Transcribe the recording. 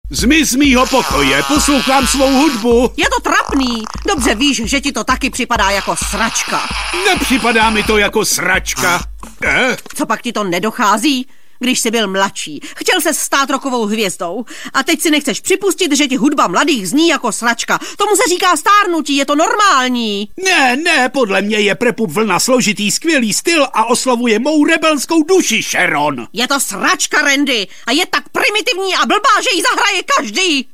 Zmiz z mýho pokoje, poslouchám svou hudbu. Je to trapný. Dobře víš, že ti to taky připadá jako sračka. Nepřipadá mi to jako sračka. Co pak ti to nedochází? Když jsi byl mladší, chtěl se stát rockovou hvězdou a teď si nechceš připustit, že ti hudba mladých zní jako sračka. Tomu se říká stárnutí, je to normální. Ne, podle mě je prepup vlna složitý, skvělý styl a oslovuje mou rebelskou duši, Sharon. Je to sračka, Randy, a je tak primitivní a blbá, že ji zahraje každý.